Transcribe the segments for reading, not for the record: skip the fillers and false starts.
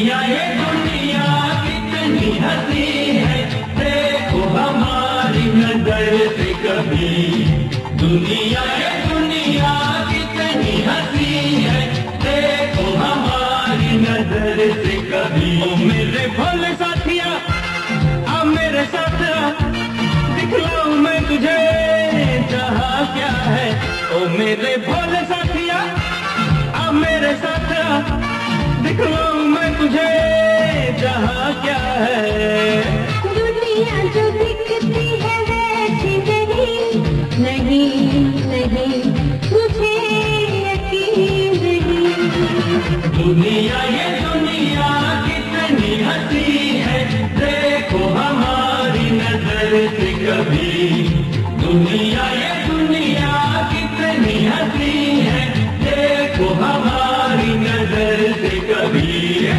दुनिया ये दुनिया कितनी हंसी है, देखो हमारी नजर से कभी। दुनिया ये दुनिया कितनी हंसी है, देखो हमारी नजर से कभी। ओ मेरे भोले साथिया अब मेरे साथ दिखलाऊं मैं तुझे जहाँ क्या है। ओ मेरे भोले साथिया अब मेरे साथ दिखलाऊं मैं तुझे जहाँ क्या है। दुनिया जो दिखती है वैसी नहीं, नहीं मुझे यकीन नहीं। दुनिया ये दुनिया कितनी हंसी है, देखो हमारी नजर से कभी। दुनिया ये दुनिया कितनी हंसी है, देखो हमारी नजर से कभी।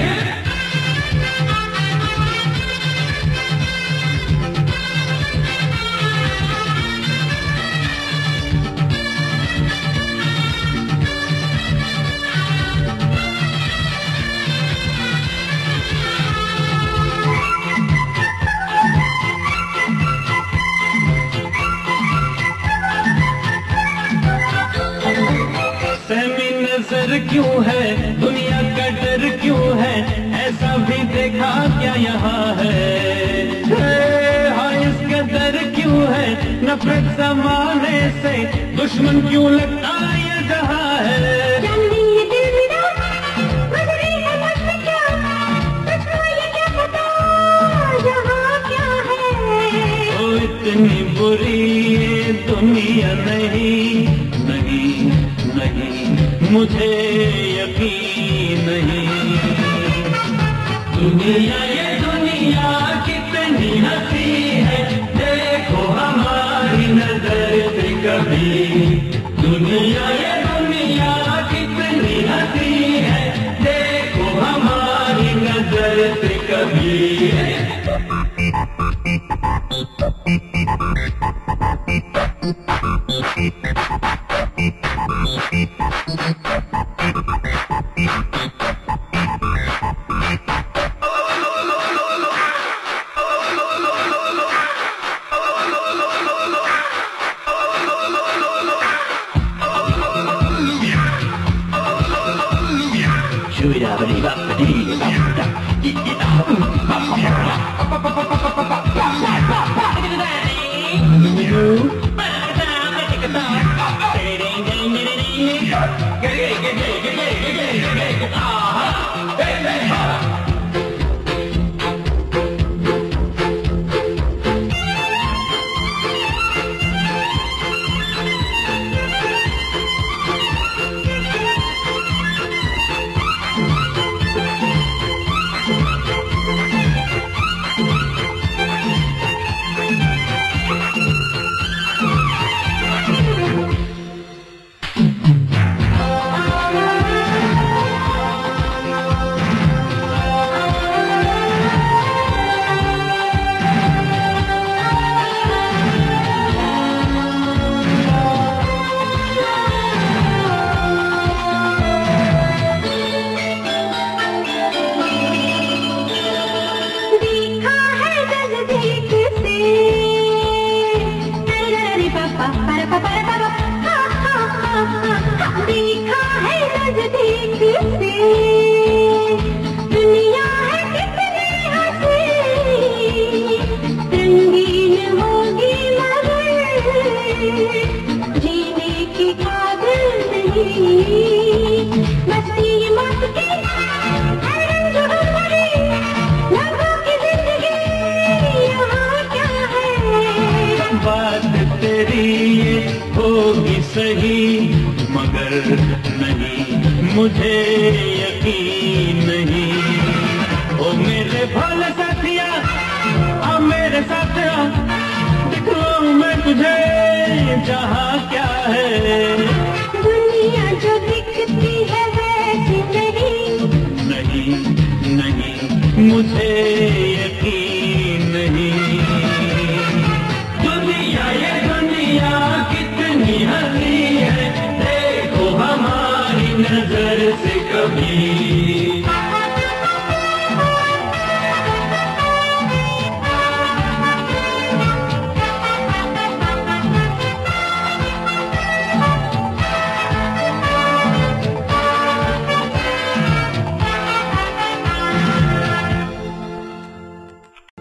सहमी नजर क्यों है, दुनिया का डर क्यों है, ऐसा भी देखा क्या यहाँ है। हाँ इसका डर क्यों है, नफरत जमाने से दुश्मन क्यों लगता ये जहाँ है। ओ इतनी बुरी ये दुनिया नहीं, नहीं नहीं मुझे यकीन नहीं। दुनिया ये दुनिया कितनी हंसी है, देखो हमारी नजर से कभी। दुनिया ये दुनिया कितनी हंसी है, देखो हमारी नजर से कभी। देखा है नजदीक से दुनिया है कितनी हंसी, रंगीन होगी मगर जीने की काबिल नहीं। मस्ती मस्ती है रंग भरी लम्हों की जिंदगी, यहाँ क्या है। बात तेरी ये होगी सही, मगर नहीं मुझे यकीन नहीं। ओ मेरे भोले साथिया अब मेरे साथ दिखलाऊं मैं तुझे जहाँ क्या है। दुनिया जो दिखती है वैसी नहीं, नहीं नहीं मुझे यकीन नहीं। दुनिया ये दुनिया कितनी हंसी है, देखो हमारी नजर से कभी।